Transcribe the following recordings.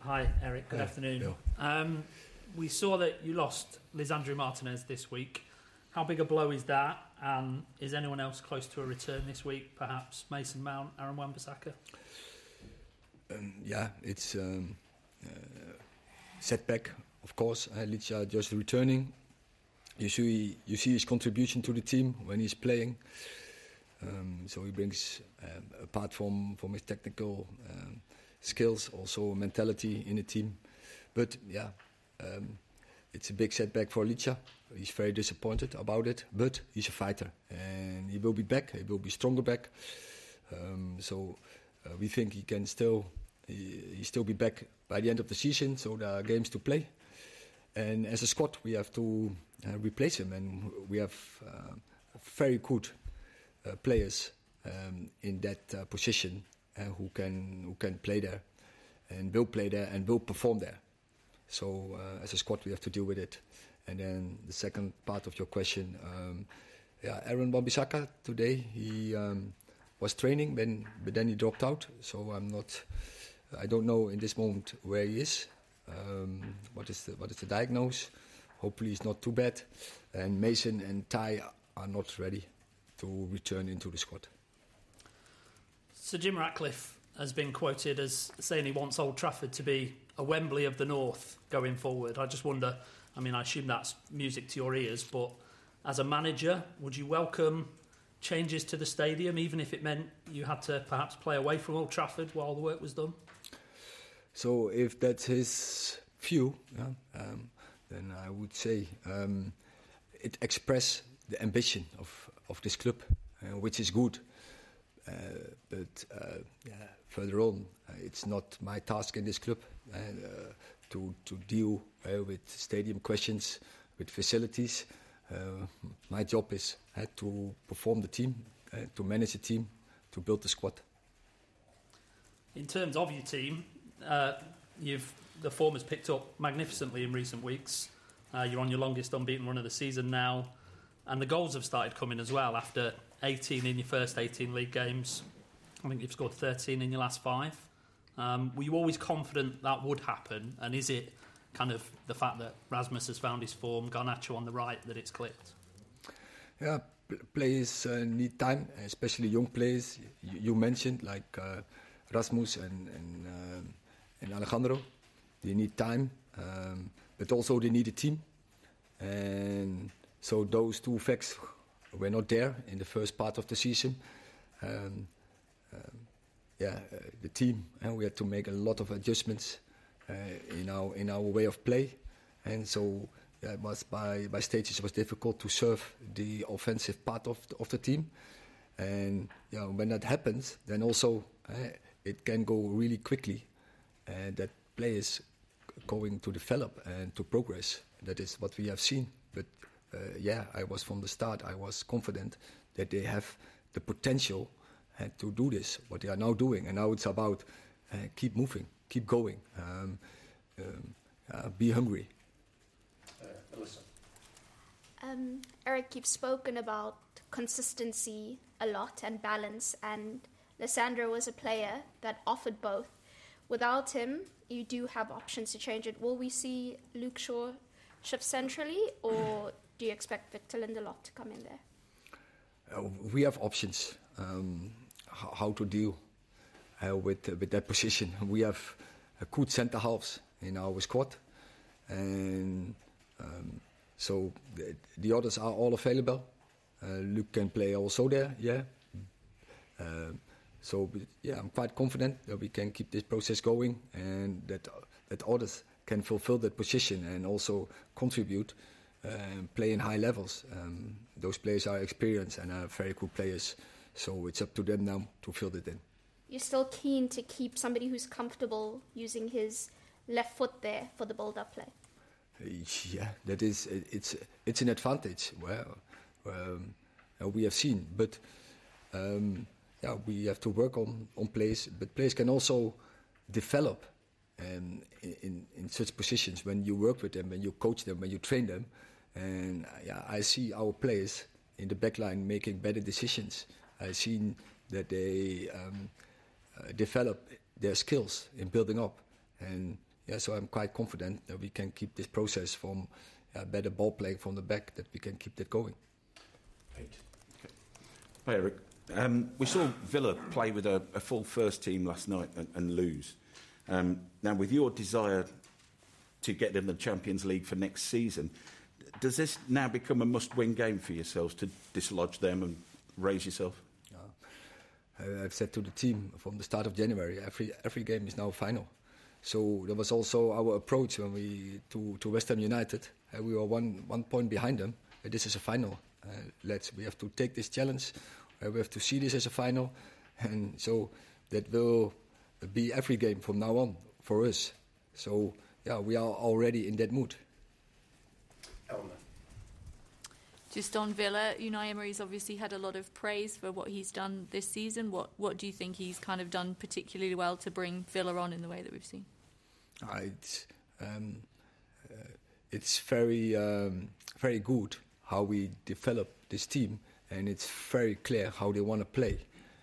Hi, Eric. Good afternoon. We saw that you lost Lisandro Martinez this week. How big a blow is that? And is anyone else close to a return this week? Perhaps Mason Mount, Aaron Wan-Bissaka? It's setback, of course. Licha just returning. You see his contribution to the team when he's playing. So he brings, apart from his technical skills, also mentality in the team. But it's a big setback for Licha. He's very disappointed about it, but he's a fighter and he will be back. He will be stronger back. We think he can still be back by the end of the season. So there are games to play, and as a squad we have to replace him, and we have very good players in that position who can play there and will play there and will perform there. So as a squad we have to deal with it. And then the second part of your question, Aaron Wan-Bissaka today he was training, but then he dropped out. So I don't know in this moment where he is. What is the diagnosis? Hopefully it's not too bad. And Mason and Ty are not ready to return into the squad. Sir Jim Ratcliffe has been quoted as saying he wants Old Trafford to be a Wembley of the North going forward. I just wonder, I assume that's music to your ears, but as a manager, would you welcome changes to the stadium, even if it meant you had to perhaps play away from Old Trafford while the work was done? So if that's his view, then I would say it expresses the ambition of this club, which is good. But further on, it's not my task in this club to deal with stadium questions, with facilities. My job is to perform the team, to manage the team, to build the squad. In terms of your team, the form has picked up magnificently in recent weeks. You're on your longest unbeaten run of the season now, and the goals have started coming as well. After 18 in your first 18 league games, I think you've scored 13 in your last 5. Were you always confident that would happen? And is it kind of the fact that Rasmus has found his form, Garnacho on the right, that it's clicked? Yeah, players need time, especially young players. You mentioned like Rasmus and Alejandro. They need time, but also they need a team. And so those two facts were not there in the first part of the season. The team, and we had to make a lot of adjustments in our way of play, and so it was by stages it was difficult to serve the offensive part of the team. And when that happens, then also it can go really quickly, and that players going to develop and to progress. That is what we have seen. But I was from the start. I was confident that they have the potential to do this, what they are now doing. And now it's about keep moving, keep going, be hungry. Alyssa. Eric, you've spoken about consistency a lot and balance, and Lisandro was a player that offered both. Without him, you do have options to change it. Will we see Luke Shaw shift centrally, or do you expect Victor Lindelof to come in there? We have options how to deal with that position. We have good centre halves in our squad, and so the others are all available. Luke can play also there, I'm quite confident that we can keep this process going, and that others can fulfill that position and also contribute and play in high levels. Those players are experienced and are very good players, so it's up to them now to fill it in. You're still keen to keep somebody who's comfortable using his left foot there for the build-up play? That is, it's an advantage where we have seen, but we have to work on players, but players can also develop in such positions when you work with them, when you coach them, when you train them. And I see our players in the back line making better decisions. I've seen that they develop their skills in building up. And yeah, so I'm quite confident that we can keep this process from better ball playing from the back, that we can keep that going. Pete. Hi, Eric. We saw Villa play with a full first team last night and lose. Now, with your desire to get in the Champions League for next season, does this now become a must-win game for yourselves to dislodge them and raise yourself? I've said to the team from the start of January, every game is now final. So that was also our approach when we to West Ham United. We were one point behind them. This is a final. We have to take this challenge. We have to see this as a final, and so that will be every game from now on for us. So yeah, we are already in that mood. Eleanor. Just on Villa, Unai Emery's obviously had a lot of praise for what he's done this season. What do you think he's kind of done particularly well to bring Villa on in the way that we've seen? It's very good how we develop this team, and it's very clear how they want to play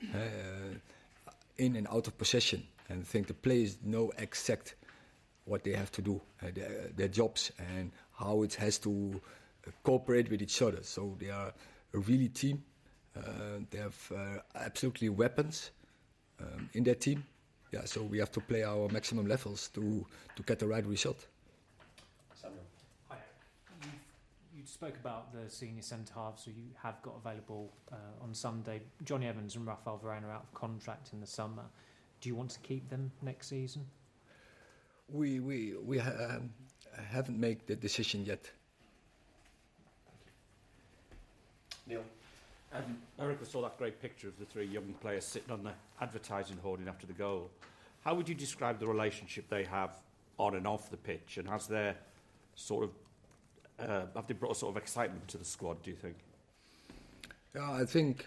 in and out of possession. And I think the players know exact what they have to do, their jobs, and how it has to cooperate with each other. So they are a really team. They have absolutely weapons in their team. Yeah, so we have to play our maximum levels to get the right result. Samuel. Hi. You spoke about the senior centre halves who you have got available on Sunday. Johnny Evans and Rafael Varane are out of contract in the summer. Do you want to keep them next season? We haven't made the decision yet. Neil. Eric, I saw that great picture of the three young players sitting on the advertising hoarding after the goal. How would you describe the relationship they have on and off the pitch, and has their sort of have they brought a sort of excitement to the squad, do you think? Yeah, I think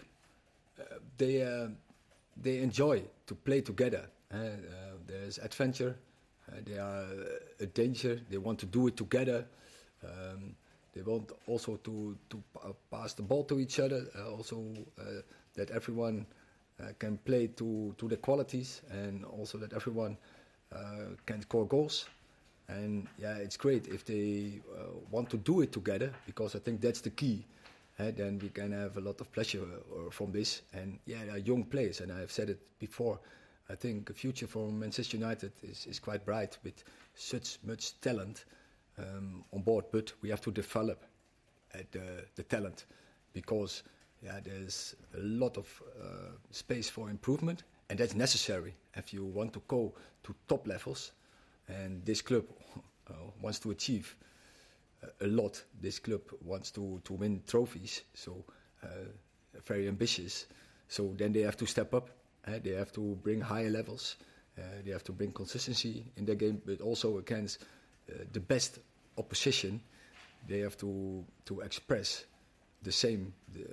they enjoy to play together. There's adventure. They are a danger. They want to do it together. They want also to pass the ball to each other. Also that everyone can play to their qualities, and also that everyone can score goals. And yeah, it's great if they want to do it together, because I think that's the key. Then we can have a lot of pleasure from this. And yeah, they are young players, and I've said it before. I think the future for Manchester United is quite bright with such much talent on board. But we have to develop the talent, because there's a lot of space for improvement, and that's necessary if you want to go to top levels. And this club wants to achieve a lot. This club wants to win trophies, so very ambitious. So then they have to step up. They have to bring higher levels. They have to bring consistency in their game, but also against the best opposition, they have to express the same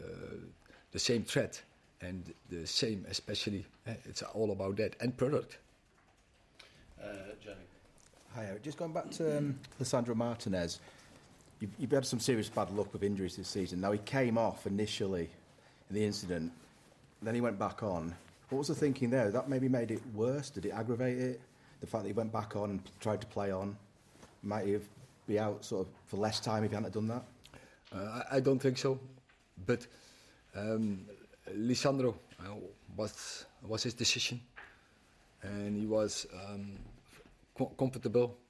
threat and the same, especially. It's all about that and product. Jenny. Hi, Eric. Just going back to Lisandro Martinez. You've had some serious bad luck with injuries this season. Now, he came off initially in the incident, then he went back on. What was the thinking there? That maybe made it worse? Did it aggravate it? The fact that he went back on and tried to play on? Might he have be out sort of for less time if he hadn't done that? I don't think so. But Lisandro was his decision. And he was comfortable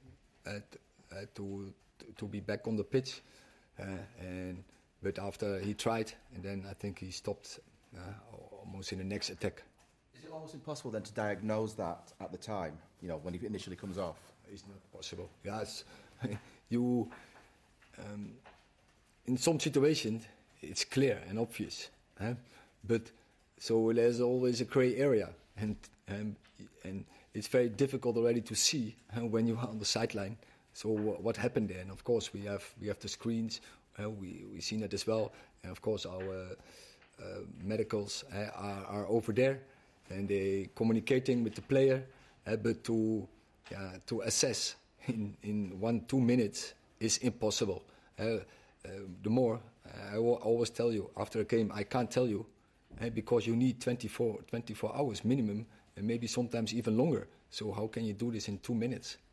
to be back on the pitch. But after he tried, and then I think he stopped almost in the next attack. Is it almost impossible then to diagnose that at the time, when he initially comes off? It's not possible. Yes, you. In some situations, it's clear and obvious, but so there's always a grey area, and it's very difficult already to see when you are on the sideline. So what happened there? And of course, we have the screens. We've seen it as well, and of course our medicals are over there, and they communicating with the player. But to assess in 1-2 minutes is impossible. The more I always tell you after a game, I can't tell you because you need 24 hours minimum, and maybe sometimes even longer. So how can you do this in 2 minutes?